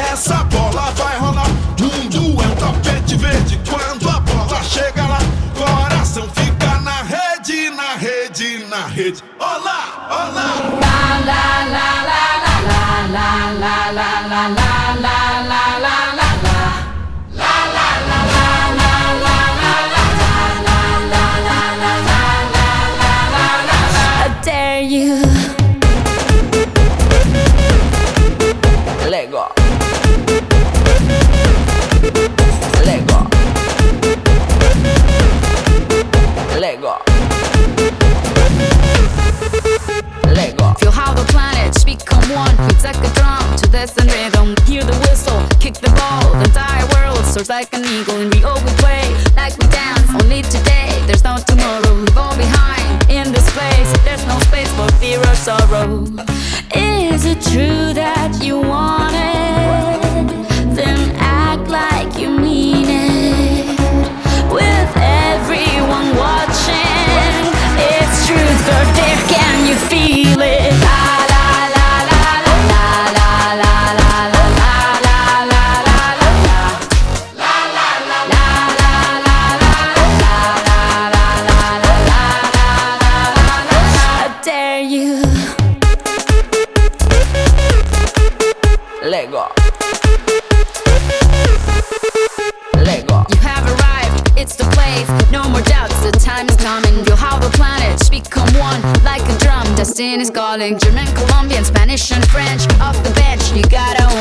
essa bola vai rolar. Mundo é um tapete verde. Quando a bola chega lá, coração fica na rede, na rede, na rede. Olá, olá. La la la la la la la la la la la la la la. Dare you. Let go. Let go. Let go. Let go. Feel how the planets become one. It's like a drum to this and rhythm. Hear the whistle, kick the ball. The entire world soars like an eagle. And we all we play like we dance. Only today, there's no tomorrow. We fall behind in this place. There's no space for fear or sorrow. Is it true that you want it? Then act like you mean it. With everyone watching, it's truth or dare. Can you feel it? La la la la la la la la la la la la la. I dare you. Let go. Let go. You have arrived, it's the place. No more doubts, the time is coming. Feel how the planets become one. Like a drum, destiny is calling. German, Colombian, Spanish and French. Off the bench, you gotta